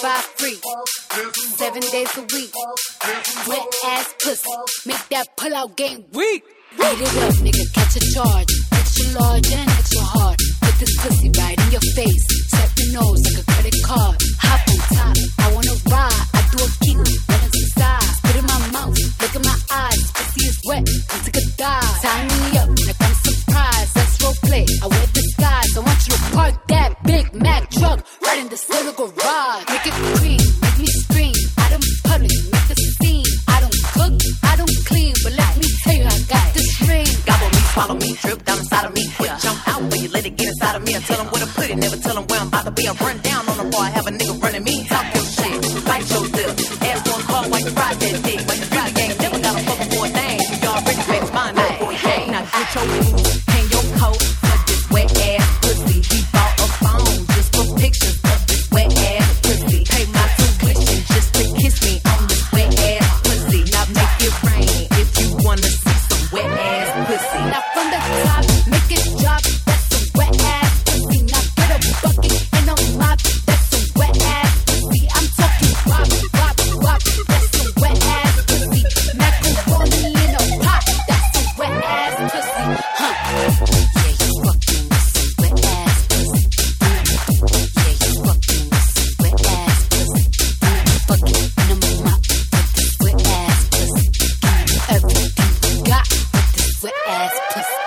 5 free, 7 days a week. Wet ass pussy, make that pull out game weak. Beat it up, nigga, catch a charge. Extra large and extra hard. Put this pussy right in your face. Swipe your nose like a credit card. Hop on top, I wanna ride. I do a kick, balance the side. Spit in my mouth, look in my eyes. Pussy is wet, come take a dive. Tie me up like I'm surprised. That's role play, I wear disguise. I want you to park that Big Mac truck right in this little garage. Make it cream, make me scream. I don't public, make the scene. I don't cook, I don't clean, but let me tell you I got this ring. Gobble me, swallow me, drip down inside of me. Quick jump out when you let it get inside of me. I tell them where to put it, never tell them where I'm about to be. I run down on the bar, I have a nigga running me. Talk your shit, bite your lip. Ass one car while you ride that dick. Like the rap game, never got a fucking for a thing. You already fixed my name, boy, hey. Now get your boots, hang your coat for this wet ass pussy. He bought a phone just for pictures of this wet ass pussy. Pay my tuition just to kiss me on this wet ass pussy. Now make it rain if you wanna see some wet ass pussy. Now from the top, make it drop. That's some wet ass pussy. Now get a bucket and a mop. That's some wet ass pussy. I'm talking wop, wop, wop. That's some wet ass pussy. Macaroni in a pot. That's some wet ass pussy. Huh? Yeah, you fucking with some wet ass pussy. Yeah, you fucking with some wet ass pussy. Fucking in a mop with this wet ass pussy. Give me everything you got with this wet ass pussy.